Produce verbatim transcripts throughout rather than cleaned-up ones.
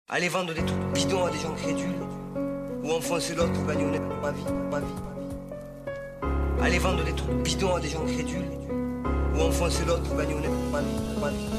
Aller vendre des trucs bidons à des gens crédules, ou enfoncer l'autre pour gagner honnête ma vie, ma vie. Aller vendre des trucs bidons à des gens crédules, ou enfoncer l'autre pour gagner honnête ma vie, ma vie.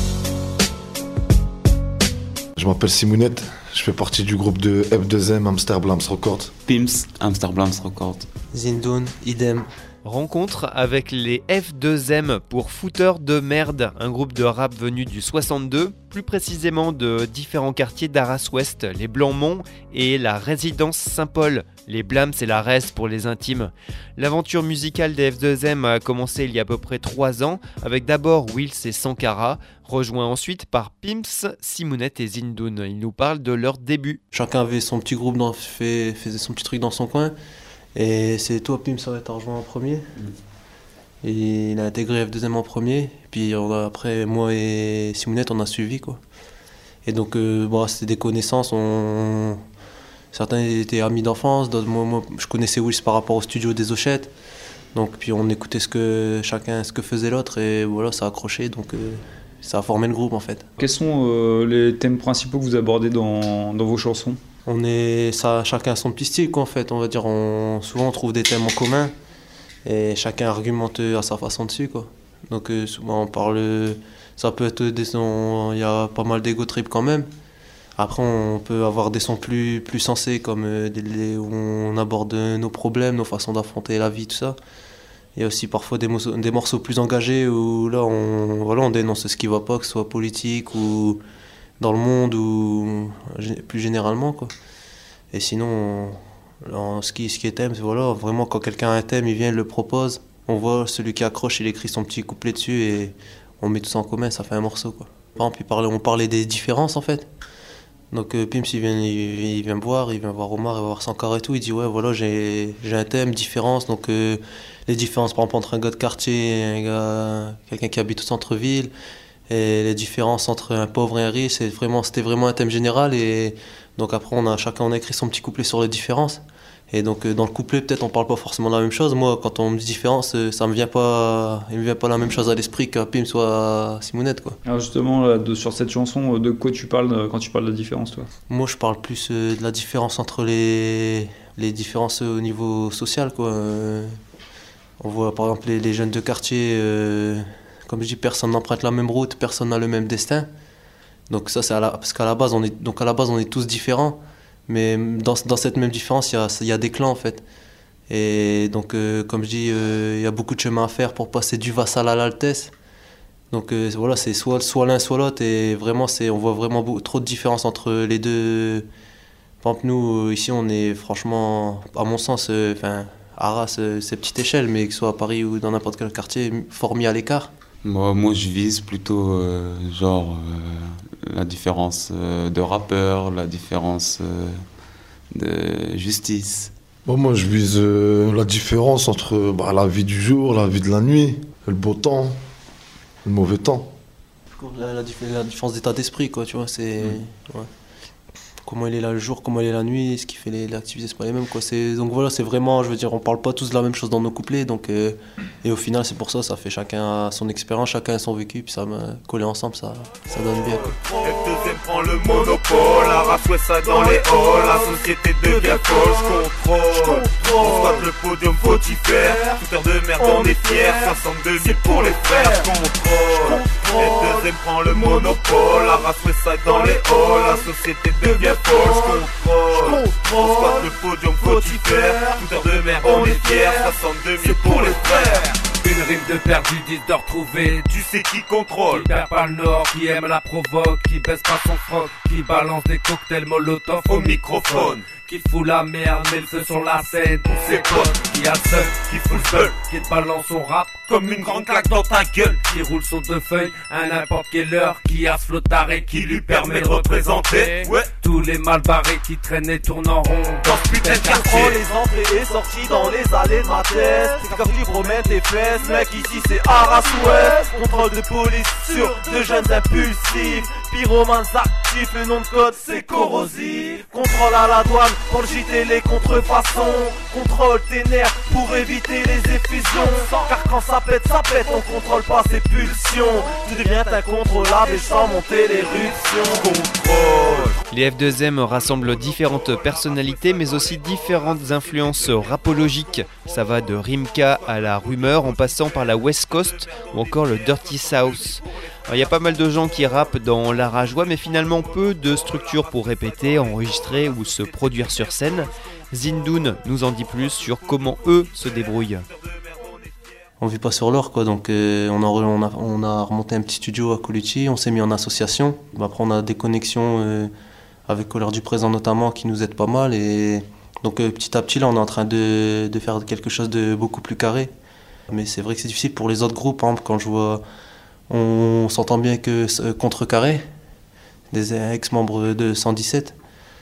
Je m'appelle Simounette, je fais partie du groupe de F deux M Amsterblams Records. Pimps, Amsterblams Records. Zindoun, idem. Rencontre avec les F deux M pour Fouteurs de Merde, un groupe de rap venu du soixante-deux, plus précisément de différents quartiers d'Arras-Ouest, les Blancs-Monts et la résidence Saint-Paul. Les Blams et la Reste pour les intimes. L'aventure musicale des F deux M a commencé il y a à peu près trois ans, avec d'abord Wills et Sankara, rejoints ensuite par Pimps, Simounette et Zindoun. Ils nous parlent de leur début. Chacun avait son petit groupe, dans, fait, faisait son petit truc dans son coin. Et c'est toi, Pimps, ça va être rejoint en premier. Mmh. Et il a intégré F deux M en premier. Puis on a, après, moi et Simounette, on a suivi, quoi. Et donc, euh, bon, c'était des connaissances. On... Certains étaient amis d'enfance, d'autres, moi, moi, je connaissais Wills par rapport au studio des Hochettes. Donc, puis on écoutait ce que chacun, ce que faisait l'autre, et voilà, ça a accroché. Donc, euh, ça a formé le groupe, en fait. Quels sont euh, les thèmes principaux que vous abordez dans, dans vos chansons ? On est, ça, chacun a son petit style, quoi, en fait. On va dire, on, souvent on trouve des thèmes en commun et chacun argumente à sa façon dessus, quoi. Donc euh, souvent on parle, ça peut être des sons, il y a pas mal d'ego trip quand même. Après on peut avoir des sons plus, plus sensés comme euh, des, où on aborde nos problèmes, nos façons d'affronter la vie, tout ça. Il y a aussi parfois des morceaux, des morceaux plus engagés où là on, voilà, on dénonce ce qui va pas, que ce soit politique ou dans le monde ou plus généralement, quoi. Et sinon, on, ce, qui, ce qui est thème, c'est voilà, vraiment quand quelqu'un a un thème, il vient, il le propose, on voit celui qui accroche, il écrit son petit couplet dessus et on met tout ça en commun, ça fait un morceau, quoi. Par exemple, il parlait, on parlait des différences en fait. Donc euh, Pimps, il vient, il, il vient me voir, il vient voir Omar, il va voir Sankara et tout, il dit ouais voilà, j'ai, j'ai un thème, différence, donc euh, les différences par exemple entre un gars de quartier et un gars, quelqu'un qui habite au centre-ville, et les différences entre un pauvre et un riche, c'est vraiment, c'était vraiment un thème général. Et donc après, on a, chacun on a écrit son petit couplet sur les différences. Et donc dans le couplet, peut-être on parle pas forcément de la même chose. Moi, quand on me dit différence, ça me vient pas, il me vient pas la même chose à l'esprit qu'à Pim soit à Simounette, quoi. Alors justement, là, de, sur cette chanson, de quoi tu parles quand tu parles de différence, toi ? Moi, je parle plus de la différence entre les, les différences au niveau social, quoi. On voit par exemple les, les jeunes de quartier. Euh, Comme je dis, personne n'emprunte la même route, personne n'a le même destin. Donc ça, c'est à la, parce qu'à la base, on est, donc à la base, on est tous différents. Mais dans, dans cette même différence, il y a, il y a des clans, en fait. Et donc, euh, comme je dis, euh, il y a beaucoup de chemin à faire pour passer du vassal à l'altesse. Donc euh, voilà, c'est soit, soit l'un, soit l'autre. Et vraiment, c'est, on voit vraiment beaucoup, trop de différence entre les deux. Par exemple, nous, ici, on est franchement, à mon sens, euh, enfin, Arras, euh, c'est petite échelle, mais que ce soit à Paris ou dans n'importe quel quartier, fort mis à l'écart. Moi, moi, je vise plutôt euh, genre euh, la différence euh, de rappeur, la différence euh, de justice. Bon, moi, je vise euh, la différence entre bah, la vie du jour, la vie de la nuit, le beau temps, le mauvais temps. La, la, la différence d'état d'esprit, quoi, tu vois, c'est... Mmh. Ouais. Comment il est là le jour, comment il est la nuit, ce qui fait les, les activités, c'est pas les mêmes, quoi. C'est, donc voilà, c'est vraiment, je veux dire, on parle pas tous de la même chose dans nos couplets, donc, euh, et au final, c'est pour ça, ça fait chacun a son expérience, chacun a son vécu, puis ça m'a collé ensemble, ça, ça donne bien, quoi. F deux M prend le monopole, Arras Ouest ça dans les halls, la société devient folle, j'contrôle, on squatte le podium, faut y faire, Fouteurs de merde, on est fiers, soixante-deux mille pour les frères, j'contrôle, F deux M prend le monopole, Arras Ouest ça dans les halls, la société devient folle, j'contrôle, on squatte le podium, faut y faire, Fouteurs de merde, on est fiers, soixante-deux mille pour les frères. Une rime de perdu, dix de retrouvé. Tu sais qui contrôle, Qui perd pas le nord, qui aime la provoque, qui baisse pas son froc, qui balance des cocktails molotov au microphone, qui fout la merde, met le feu sur la scène pour ses potes, qui a le seul, qui fout le seul, qui te balance son rap comme une grande claque dans ta gueule, qui roule son deux feuilles à n'importe quelle heure, qui a ce flotaré qui lui permet de représenter, ouais, tous les mal barrés qui traînent et tournent en rond dans ce putain de quartier. Prends les entrées et sorties dans les allées de ma tête, c'est comme tu promets tes fesses, mec, ici c'est Arras Ouest, contrôle de police sur deux jeunes impulsifs, pyromanes explosif, le nom de code c'est corrosif. Contrôle à la douane pour jeter les contrefaçons. Contrôle tes nerfs pour éviter les effusions. Car quand ça pète, ça pète, on contrôle pas ses pulsions. Tout devient incontrôlable et sans monter l'éruption. Contrôle. Les F deux M rassemblent différentes personnalités mais aussi différentes influences rapologiques. Ça va de Rimka à la rumeur en passant par la West Coast ou encore le Dirty South. Il y a pas mal de gens qui rappent dans la rajoie mais finalement peu de structures pour répéter, enregistrer ou se produire sur scène. Zindoun nous en dit plus sur comment eux se débrouillent. On vit pas sur l'or quoi, donc euh, on, a, on, a, on a remonté un petit studio à Colucci, on s'est mis en association. Après on a des connexions euh, avec Colère du Présent notamment qui nous aident pas mal. Et donc euh, petit à petit là on est en train de, de faire quelque chose de beaucoup plus carré. Mais c'est vrai que c'est difficile pour les autres groupes, par exemple quand je vois, on, on s'entend bien que euh, Contrecarré, des ex-membres de cent dix-sept.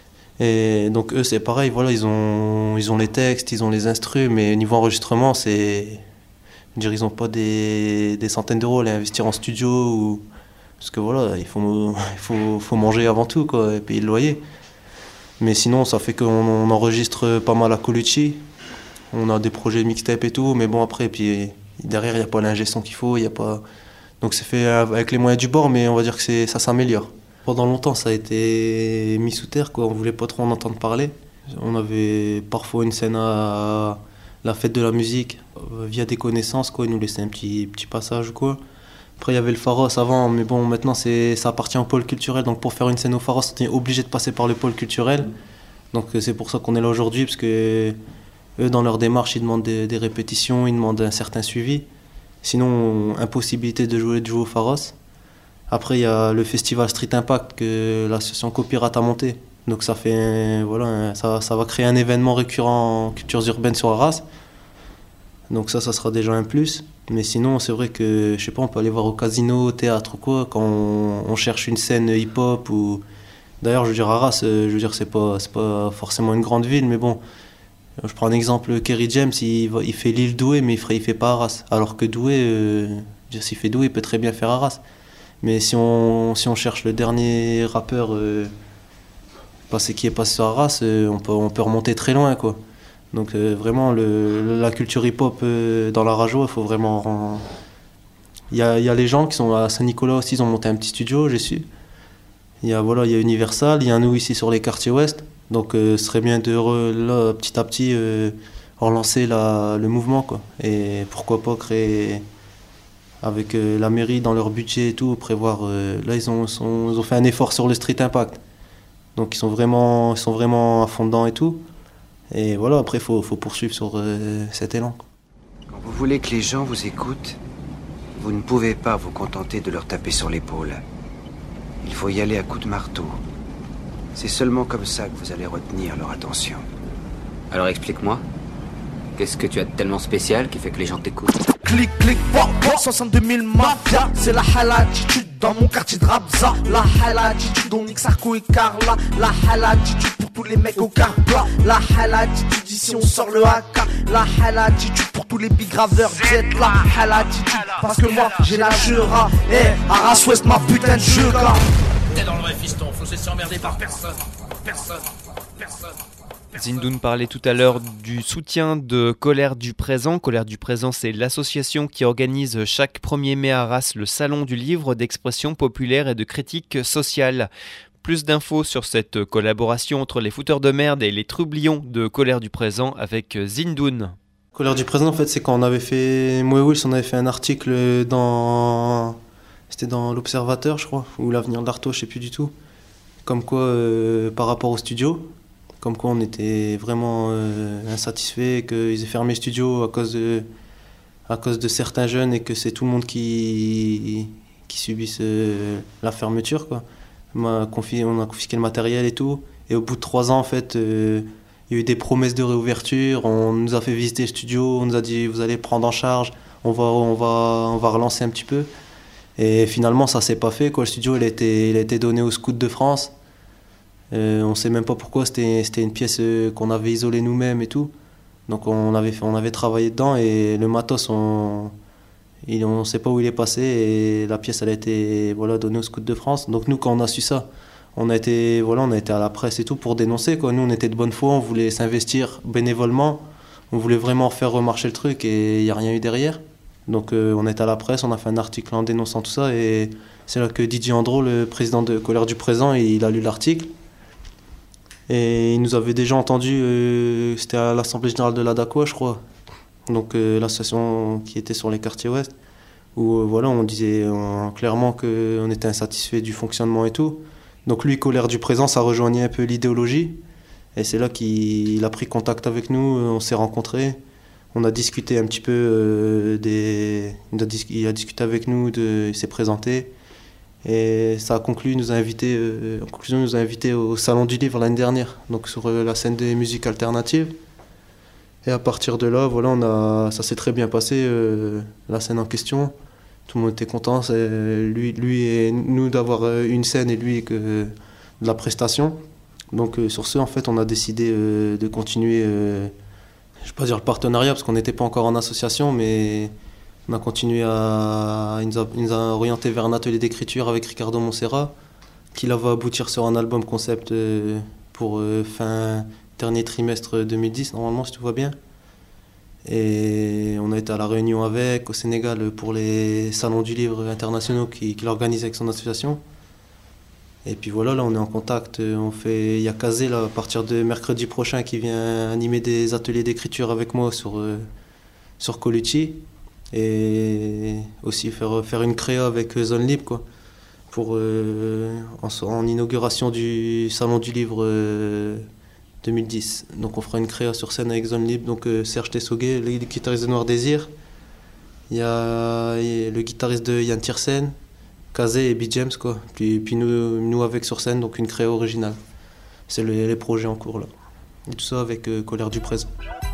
Et donc eux c'est pareil, voilà, ils ont, ils ont les textes, ils ont les instrus, mais niveau enregistrement c'est... Dire, ils n'ont pas des, des centaines d'euros à aller investir en studio ou... parce que voilà, il faut, il faut, faut manger avant tout quoi, et payer le loyer. Mais sinon, ça fait qu'on on enregistre pas mal à Colucci. On a des projets mixtape et tout, mais bon après, puis derrière il n'y a pas l'ingé son qu'il faut, il y a pas. Donc c'est fait avec les moyens du bord, mais on va dire que c'est, ça s'améliore. Pendant longtemps, ça a été mis sous terre quoi, on voulait pas trop en entendre parler. On avait parfois une scène à la fête de la musique, via des connaissances, quoi, ils nous laissaient un petit, petit passage ou quoi. Après il y avait le Pharos avant, mais bon maintenant c'est, ça appartient au pôle culturel, donc pour faire une scène au Pharos, on est obligé de passer par le pôle culturel. Donc c'est pour ça qu'on est là aujourd'hui, parce que eux dans leur démarche ils demandent des, des répétitions, ils demandent un certain suivi. Sinon, impossibilité de jouer, de jouer au Pharos. Après il y a le festival Street Impact que l'association Copyrat a monté. Donc ça, fait, voilà, ça, ça va créer un événement récurrent en cultures urbaines sur Arras. Donc ça, ça sera déjà un plus. Mais sinon, c'est vrai que, je sais pas, on peut aller voir au casino, au théâtre ou quoi, quand on, on cherche une scène hip-hop ou... D'ailleurs, je veux dire, Arras, je veux dire, c'est pas, c'est pas forcément une grande ville, mais bon, je prends un exemple, Kerry James, il, va, il fait l'île Douai, mais il fait, il fait pas Arras. Alors que Douai, euh, je veux dire, s'il fait Douai, il peut très bien faire Arras. Mais si on, si on cherche le dernier rappeur... Euh, Parce qui est passé sur Arras, euh, on, peut, on peut remonter très loin quoi. Donc euh, vraiment le, la culture hip-hop euh, dans la rajoie, il faut vraiment... Il y a, y a les gens qui sont à Saint-Nicolas aussi, ils ont monté un petit studio, j'ai su. Il y a, voilà, il y a Universal, il y a nous ici sur les quartiers ouest. Donc euh, ce serait bien de re, là, petit à petit euh, relancer la, le mouvement quoi. Et pourquoi pas créer avec euh, la mairie dans leur budget et tout, prévoir... Euh, là ils ont, sont, ils ont fait un effort sur le Street Impact. Donc ils sont vraiment, ils sont vraiment à fond dedans et tout. Et voilà, après il faut, faut poursuivre sur euh, cet élan. Quand vous voulez que les gens vous écoutent, vous ne pouvez pas vous contenter de leur taper sur l'épaule. Il faut y aller à coups de marteau. C'est seulement comme ça que vous allez retenir leur attention. Alors explique-moi, qu'est-ce que tu as de tellement spécial qui fait que les gens t'écoutent? Clic, clic, pop, pop, soixante-deux mille mafia. C'est la halatitude dans mon quartier de Rabza. La halatitude, on nique Sarko et Carla. La halatitude pour tous les mecs au car plat. La halatitude, ici on sort le A K. La halatitude pour tous les big graveurs. Vous la halatitude, parce que moi j'ai la jura. Eh, hey, Arras Ouest, ma putain de jeu, là. T'es dans le vrai fiston, faut se laisser emmerder par personne. Personne, personne. Zindoun parlait tout à l'heure du soutien de Colère du Présent. Colère du Présent, c'est l'association qui organise chaque premier mai à Arras le salon du livre d'expression populaire et de critique sociale. Plus d'infos sur cette collaboration entre les fouteurs de merde et les trublions de Colère du Présent avec Zindoun. Colère du Présent, en fait, c'est quand on avait fait... Moi et Wills, on avait fait un article dans... C'était dans l'Observateur, je crois, ou l'Avenir de l'Arto, je sais plus du tout. Comme quoi, euh, par rapport au studio... Comme quoi on était vraiment euh, insatisfaits, qu'ils aient fermé le studio à cause, de, à cause de certains jeunes et que c'est tout le monde qui, qui subisse euh, la fermeture, quoi. On a, confisqué, on a confisqué le matériel et tout. Et au bout de trois ans, en fait, euh, il y a eu des promesses de réouverture. On nous a fait visiter le studio, on nous a dit vous allez prendre en charge, on va, on va, on va relancer un petit peu. Et finalement, ça s'est pas fait, quoi. Le studio il a été, il a été donné aux Scouts de France. Euh, on ne sait même pas pourquoi, c'était, c'était une pièce euh, qu'on avait isolée nous-mêmes et tout. Donc on avait, on avait travaillé dedans et le matos, on ne sait pas où il est passé et la pièce elle a été voilà, donnée aux Scouts de France. Donc nous, quand on a su ça, on a été, voilà, on a été à la presse et tout pour dénoncer, quoi. Nous, on était de bonne foi, on voulait s'investir bénévolement, on voulait vraiment faire remarcher le truc et il n'y a rien eu derrière. Donc euh, on est à la presse, on a fait un article en dénonçant tout ça et c'est là que Didier Andro, le président de Colère du Présent, il a lu l'article. Et il nous avait déjà entendu, euh, c'était à l'Assemblée Générale de l'A D A C O A, je crois, donc euh, l'association qui était sur les quartiers ouest, où euh, voilà, on disait euh, clairement qu'on était insatisfait du fonctionnement et tout. Donc lui, Colère du Présent, ça rejoignait un peu l'idéologie. Et c'est là qu'il a pris contact avec nous, on s'est rencontrés. On a discuté un petit peu euh, des... Il a, dis... il a discuté avec nous, de... il s'est présenté. Et ça a conclu, il nous a invités, euh, en conclusion, il nous a invités au Salon du Livre l'année dernière, donc sur euh, la scène des musiques alternatives. Et à partir de là, voilà, on a... ça s'est très bien passé, euh, la scène en question. Tout le monde était content, c'est lui, lui et nous d'avoir une scène et lui que de la prestation. Donc euh, sur ce, en fait, on a décidé euh, de continuer, euh, je ne vais pas dire le partenariat parce qu'on n'était pas encore en association, mais on a continué à... Il nous a, il nous a orienté vers un atelier d'écriture avec Ricardo Montserrat, qui là va aboutir sur un album concept euh, pour euh, fin dernier trimestre deux mille dix, normalement, si tout va bien. Et on a été à La Réunion avec, au Sénégal, pour les salons du livre internationaux qu'il qui organise avec son association. Et puis voilà, là on est en contact, on fait, il y a Kazé là, à partir de mercredi prochain qui vient animer des ateliers d'écriture avec moi sur, euh, sur Colucci. Et aussi faire, faire une créa avec Zone Libre, quoi, pour, euh, en, en inauguration du Salon du Livre euh, deux mille dix. Donc on fera une créa sur scène avec Zone Libre, donc euh, Serge Tessoguet, le guitariste de Noir Désir. Il y a, il y a le guitariste de Yann Tiersen, Kazé et B. James, quoi. Puis, puis nous, nous avec sur scène, donc une créa originale. C'est le, les projets en cours là. Et tout ça avec euh, Colère du Présent.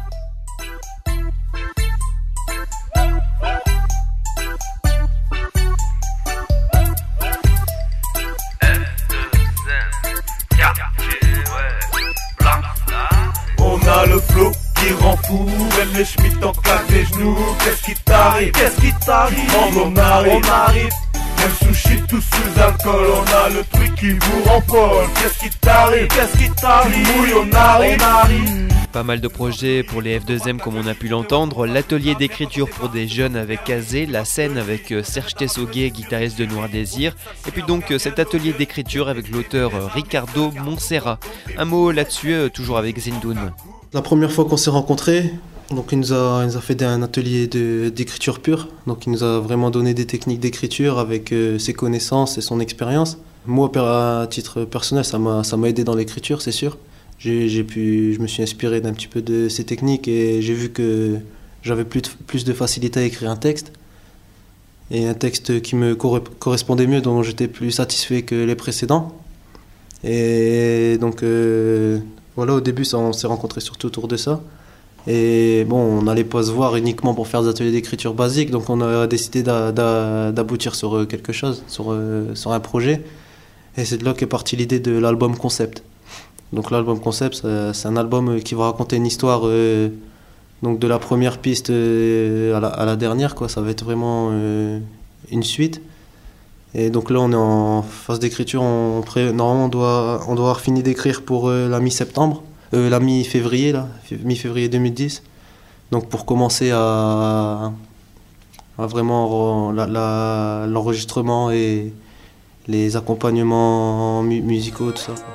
On a le flow qui rend fou, même les Schmitt en claque des genoux. Qu'est-ce qui t'arrive? Qu'est-ce qui t'arrive? On arrive, on arrive. Même sushi tout sous alcool, on a le truc qui vous rend folle. Qu'est-ce qui t'arrive? Qu'est-ce qui t'arrive? Oui, on arrive, on arrive. Pas mal de projets pour les F deux M comme on a pu l'entendre, l'atelier d'écriture pour des jeunes avec Kazé, la scène avec Serge Tessoguet, guitariste de Noir Désir, et puis donc cet atelier d'écriture avec l'auteur Ricardo Montserrat. Un mot là-dessus, toujours avec Zindoun. La première fois qu'on s'est rencontrés, donc il nous a, il nous a fait un atelier de, d'écriture pure, donc il nous a vraiment donné des techniques d'écriture avec euh, ses connaissances et son expérience. Moi, à titre personnel, ça m'a, ça m'a aidé dans l'écriture, c'est sûr. J'ai, j'ai pu, je me suis inspiré d'un petit peu de ces techniques et j'ai vu que j'avais plus de, plus de facilité à écrire un texte. Et un texte qui me correspondait mieux, dont j'étais plus satisfait que les précédents. Et donc, euh, voilà, au début, ça, on s'est rencontrés surtout autour de ça. Et bon, on n'allait pas se voir uniquement pour faire des ateliers d'écriture basiques, donc on a décidé d'a, d'a, d'aboutir sur quelque chose, sur, sur un projet. Et c'est de là qu'est partie l'idée de l'album concept. Donc l'album concept, c'est un album qui va raconter une histoire euh, donc de la première piste euh, à, la, à la dernière, quoi. Ça va être vraiment euh, une suite. Et donc là, on est en phase d'écriture. On, normalement, on doit, on doit avoir fini d'écrire pour euh, la mi-septembre, euh, la mi-février, là, mi-février deux mille dix. Donc pour commencer à, à vraiment la, la, l'enregistrement et les accompagnements mu- musicaux, tout ça.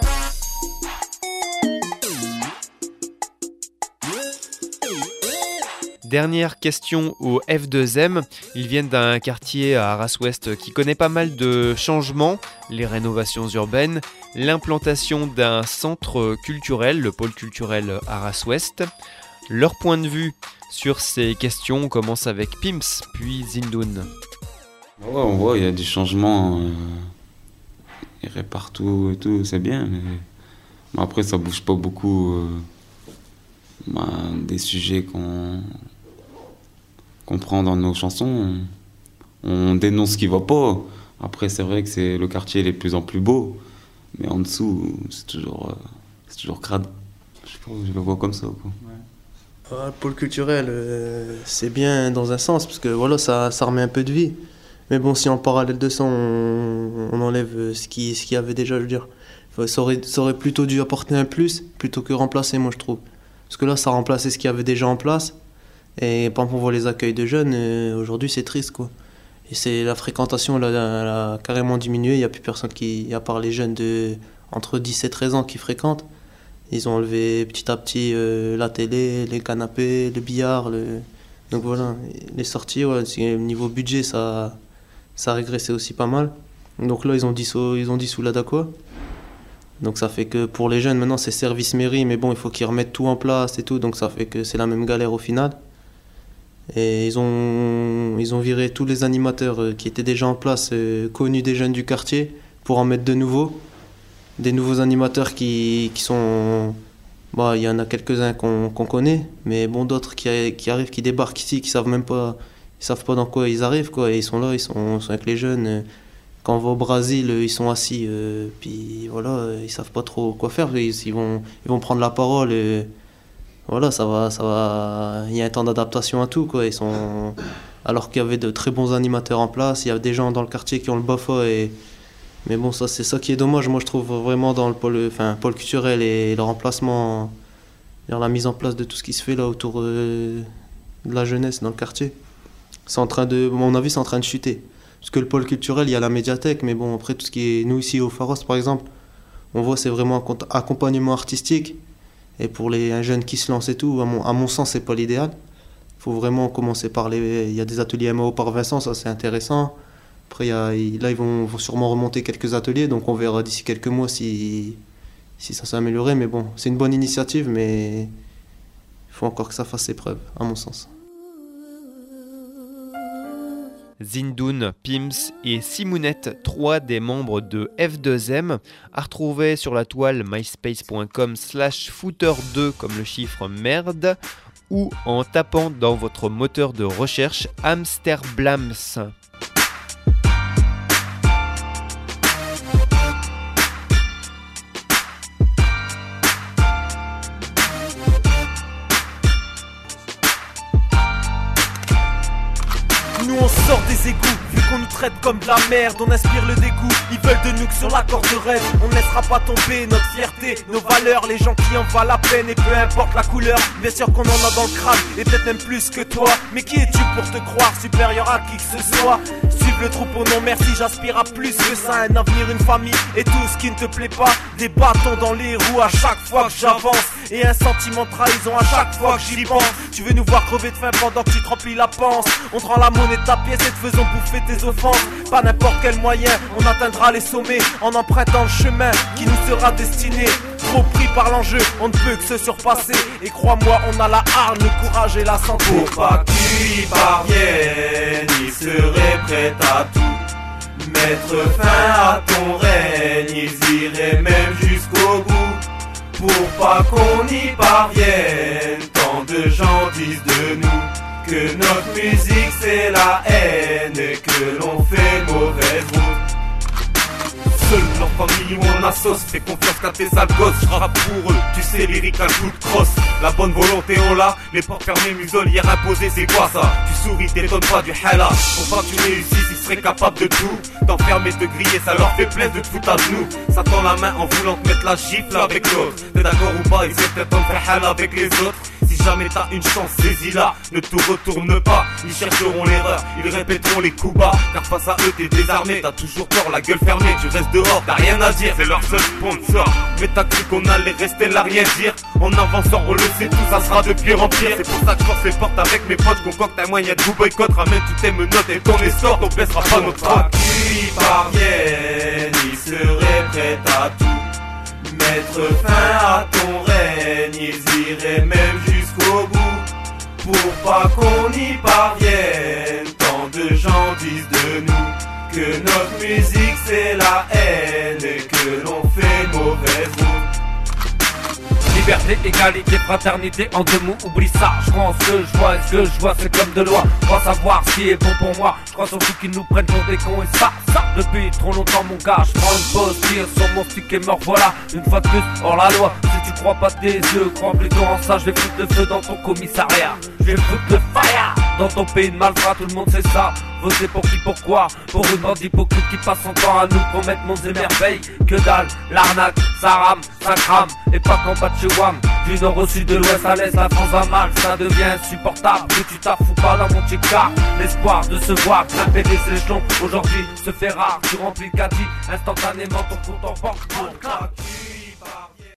Dernière question aux F deux M. Ils viennent d'un quartier à Arras-Ouest qui connaît pas mal de changements, les rénovations urbaines, l'implantation d'un centre culturel, le pôle culturel Arras-Ouest. Leur point de vue sur ces questions commence avec Pimps, puis Zindoun. Ouais, on voit, il y a des changements euh, partout et tout, c'est bien, mais, mais après ça bouge pas beaucoup euh, bah, des sujets qu'on qu'on prend dans nos chansons. On, on dénonce ce qui va pas. Après, c'est vrai que c'est, le quartier il est de plus en plus beau, mais en dessous, c'est toujours, euh, c'est toujours crade. Je sais pas, je le vois comme ça, quoi. Ah, le pôle culturel, euh, c'est bien dans un sens, parce que voilà, ça, ça remet un peu de vie. Mais bon, si en parallèle de ça, on, on enlève ce qui, ce qu'il y avait déjà, je veux dire, ça aurait, ça aurait plutôt dû apporter un plus plutôt que remplacer, moi je trouve. Parce que là, ça remplaçait ce qu'il y avait déjà en place. Et par exemple, on voit les accueils de jeunes, euh, aujourd'hui c'est triste, quoi. Et c'est, la fréquentation, elle a, elle a carrément diminué. Il n'y a plus personne qui, à part les jeunes de entre dix et treize ans qui fréquentent. Ils ont enlevé petit à petit euh, la télé, les canapés, le billard. Le... Donc voilà, les sorties, ouais, niveau budget, ça, ça a régressé aussi pas mal. Donc là, ils ont dissous, ils ont dissous la Dacoa. Donc ça fait que pour les jeunes, maintenant, c'est service mairie, mais bon, il faut qu'ils remettent tout en place et tout. Donc ça fait que c'est la même galère au final. Et ils ont, ils ont viré tous les animateurs qui étaient déjà en place, euh, connus des jeunes du quartier, pour en mettre de nouveaux. Des nouveaux animateurs qui, qui sont... Bah, il y en a quelques-uns qu'on, qu'on connaît, mais bon, d'autres qui, qui arrivent, qui débarquent ici, qui savent même pas, ils savent pas dans quoi ils arrivent, quoi. Et ils sont là, ils sont, sont avec les jeunes. Quand on va au Brésil, ils sont assis, euh, puis voilà, ils savent pas trop quoi faire. Ils, ils, vont, ils vont prendre la parole et... Voilà, ça va, ça va. Il y a un temps d'adaptation à tout, quoi. Ils sont... Alors qu'il y avait de très bons animateurs en place, il y a des gens dans le quartier qui ont le bafa. Et... Mais bon, ça, c'est ça qui est dommage, moi je trouve vraiment dans le pôle, enfin, pôle culturel et le remplacement, la mise en place de tout ce qui se fait là autour euh, de la jeunesse dans le quartier. C'est en train de, à mon avis, c'est en train de chuter. Parce que le pôle culturel, il y a la médiathèque, mais bon, après tout ce qui est, nous ici au Pharos par exemple, on voit c'est vraiment un accompagnement artistique. Et pour les un jeune qui se lance et tout, à mon, à mon sens, c'est pas l'idéal. Il faut vraiment commencer par les... Il y a des ateliers M A O par Vincent, ça c'est intéressant. Après, il y a, là, ils vont, vont sûrement remonter quelques ateliers, donc on verra d'ici quelques mois si, si ça s'est amélioré. Mais bon, c'est une bonne initiative, mais il faut encore que ça fasse ses preuves, à mon sens. Zindoun, Pims et Simounette, trois des membres de F deux M, à retrouver sur la toile myspace.com slash footer2 comme le chiffre merde, ou en tapant dans votre moteur de recherche Amsterblams. Nous on sort des égouts, vu qu'on nous traite comme de la merde, on inspire le dégoût, ils veulent de nous que sur la corde raide. On ne laissera pas tomber notre fierté, nos valeurs, les gens qui en valent la peine et peu importe la couleur. Bien sûr qu'on en a dans le crâne, et peut-être même plus que toi. Mais qui es-tu pour te croire supérieur à qui que ce soit? Suive le troupeau, non merci, j'aspire à plus que ça. Un avenir, une famille et tout ce qui ne te plaît pas. Des bâtons dans les roues à chaque fois que j'avance, et un sentiment de trahison à chaque fois que j'y pense. Tu veux nous voir crever de faim pendant que tu te remplis la panse. On te rend la monnaie de ta pièce et te faisons bouffer tes offenses. Pas n'importe quel moyen, on atteindra les sommets en empruntant le chemin qui nous sera destiné. Trop pris par l'enjeu, on ne peut que se surpasser. Et crois-moi, on a la hargne, le courage et la santé. Pour pas que tu y parviennes, ils seraient prêts à tout mettre fin à ton règne. Ils iraient même jusqu'au bout pour pas qu'on y parvienne. Tant de gens disent de nous que notre musique c'est la haine et que l'on fait mauvaise route. Seul leur famille ou en assos, fais confiance qu'à tes sales gosses. J'rappe pour eux, tu sais lyrique un coup de crosse. La bonne volonté on l'a, les portes fermées, muselières imposées, c'est quoi ça? Tu souris, t'étonnes pas du hella. Pour pas que tu réussisses, ils seraient capables de tout. T'enfermer, te griller, ça leur fait plaisir de te foutre à genoux. Ça tend la main en voulant te mettre la gifle avec l'autre. T'es d'accord ou pas, ils essaient peut-être de faire hella avec les autres. Si jamais t'as une chance, saisis-la, ne te retourne pas. Ils chercheront l'erreur, ils répéteront les coups bas. Car face à eux t'es désarmé, t'as toujours peur, la gueule fermée. Tu restes dehors, t'as rien à dire, c'est leur seul sponsor. Mais t'as cru qu'on allait rester là, rien dire. En avançant, on le sait tout, ça sera de pire en pire. C'est pour ça que je force les portes avec mes potes, concocte un moyen de vous boycott. Ramène toutes tes menottes et ton essor, on baissera pas notre frappe. Tu y parviennes, ils seraient prêts à tout mettre fin à ton règne. Ils iraient même jusqu'au bout pour pas qu'on y parvienne. Tant de gens disent de nous que notre musique c'est la haine et que l'on fait mauvaise route. Liberté, égalité, fraternité, en deux mots, oublie ça. Je crois en ce que je vois, et ce que je vois c'est comme de loi. Je crois savoir ce qui est bon pour moi. Je crois surtout qu'ils nous prennent pour des cons et ça, ça. Depuis trop longtemps mon gars, je prends une pause, tire sur mon stick et mort, voilà. Une fois de plus, hors la loi. Si tu crois pas tes yeux, crois plutôt en ça. Je vais foutre le feu dans ton commissariat. Je vais foutre le fire Dans ton pays de malfrat, tout le monde sait ça. Voter pour qui, pourquoi? Pour une bande d'hypocrites qui passe son temps à nous promettre mondes et merveilles. Que dalle, l'arnaque, ça rame, ça crame. Et pas qu'en bas de chez Wam. Du nord au sud, de l'ouest à l'est, la France va mal. Ça devient insupportable que tu t'affous pas dans mon tchèque-car. L'espoir de se voir grimper les échelons aujourd'hui se fait rare. Tu remplis le caddie, instantanément ton compte en banque.